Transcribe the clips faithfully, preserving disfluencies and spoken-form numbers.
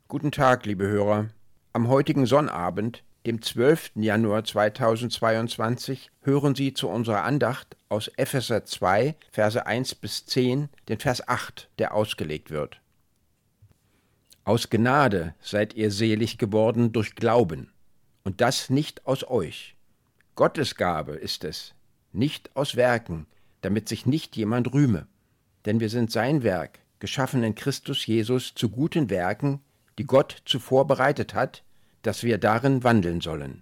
Guten Tag, liebe Hörer. Am heutigen Sonnabend, dem zwölften Januar zweitausendzweiundzwanzig, hören Sie zu unserer Andacht aus Epheser zwei, Verse eins bis zehn, den Vers acht, der ausgelegt wird. Aus Gnade seid ihr selig geworden durch Glauben, und das nicht aus euch. Gottes Gabe ist es, nicht aus Werken, damit sich nicht jemand rühme. Denn wir sind sein Werk, geschaffen in Christus Jesus zu guten Werken, die Gott zuvor bereitet hat, dass wir darin wandeln sollen.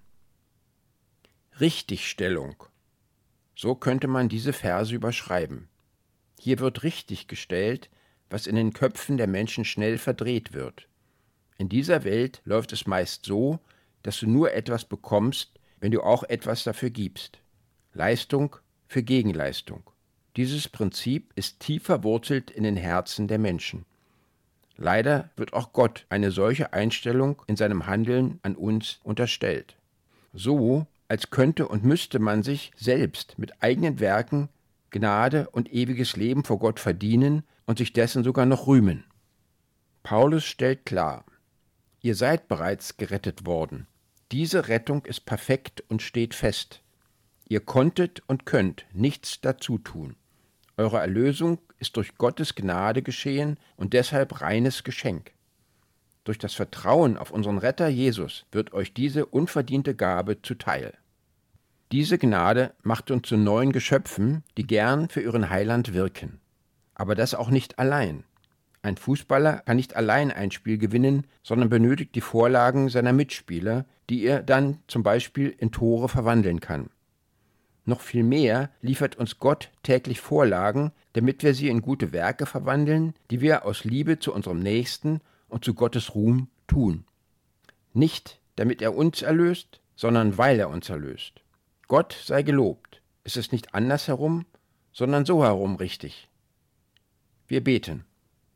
Richtigstellung. So könnte man diese Verse überschreiben. Hier wird richtig gestellt, was in den Köpfen der Menschen schnell verdreht wird. In dieser Welt läuft es meist so, dass du nur etwas bekommst, wenn du auch etwas dafür gibst. Leistung für Gegenleistung. Dieses Prinzip ist tief verwurzelt in den Herzen der Menschen. Leider wird auch Gott eine solche Einstellung in seinem Handeln an uns unterstellt. So, als könnte und müsste man sich selbst mit eigenen Werken Gnade und ewiges Leben vor Gott verdienen und sich dessen sogar noch rühmen. Paulus stellt klar: Ihr seid bereits gerettet worden. Diese Rettung ist perfekt und steht fest. Ihr konntet und könnt nichts dazu tun. Eure Erlösung ist durch Gottes Gnade geschehen und deshalb reines Geschenk. Durch das Vertrauen auf unseren Retter Jesus wird euch diese unverdiente Gabe zuteil. Diese Gnade macht uns zu neuen Geschöpfen, die gern für ihren Heiland wirken. Aber das auch nicht allein. Ein Fußballer kann nicht allein ein Spiel gewinnen, sondern benötigt die Vorlagen seiner Mitspieler, die er dann zum Beispiel in Tore verwandeln kann. Noch viel mehr liefert uns Gott täglich Vorlagen, damit wir sie in gute Werke verwandeln, die wir aus Liebe zu unserem Nächsten und zu Gottes Ruhm tun. Nicht, damit er uns erlöst, sondern weil er uns erlöst. Gott sei gelobt. Es ist nicht andersherum, sondern so herum richtig. Wir beten.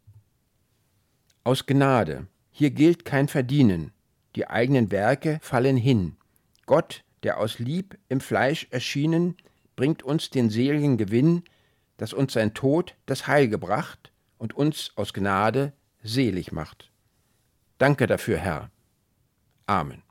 Aus Gnade. Hier gilt kein Verdienen. Die eigenen Werke fallen hin. Gott, der aus Lieb im Fleisch erschienen, bringt uns den seligen Gewinn, dass uns sein Tod das Heil gebracht und uns aus Gnade selig macht. Danke dafür, Herr. Amen.